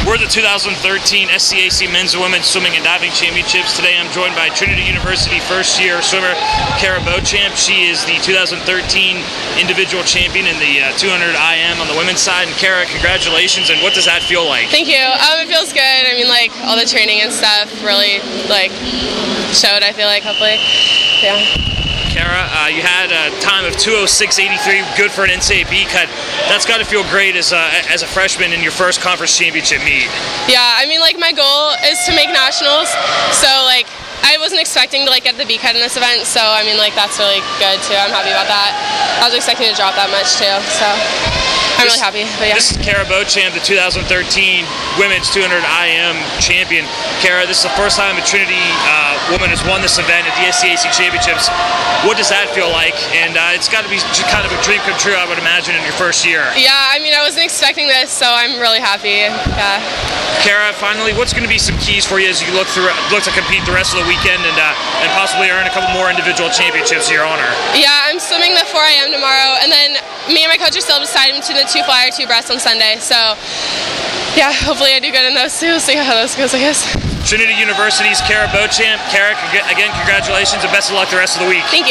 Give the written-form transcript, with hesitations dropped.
We're at the 2013 SCAC Men's and Women's Swimming and Diving Championships. Today I'm joined by Trinity University first-year swimmer Kara Beauchamp. She is the 2013 individual champion in the 200 IM on the women's side. And Kara, congratulations, and what does that feel like? Thank you. It feels good. I mean, like, all the training and stuff really, like, showed, I feel like, hopefully. Yeah. Kara, you had a time of 2:06.83, good for an NCAA cut. That's got to feel great as a freshman in your first conference championship meet. Yeah, I mean, like, my goal is to make nationals, so, like, I wasn't expecting to, like, get the B cut in this event, so, I mean, like, that's really good, too. I'm happy about that. I was expecting to drop that much, too, so I'm really happy, but yeah. This is Kara Beauchamp, the 2013 Women's 200 IM champion. Kara, this is the first time a Trinity woman has won this event at the SCAC Championships. What does that feel like? And it's got to be kind of a dream come true, I would imagine, in your first year. Yeah, I mean, I wasn't expecting this, so I'm really happy. Yeah. Kara, finally, what's going to be some keys for you as you look to compete the rest of the weekend and possibly earn a couple more individual championships to your honor? Yeah, I'm swimming the 4 IM tomorrow, and then me and my coach are still deciding between the 2 fly or 2 breast on Sunday. So, yeah, hopefully I do good in those two. See how those goes, I guess. Trinity University's Kara Beauchamp. Kara, again, congratulations and best of luck the rest of the week. Thank you.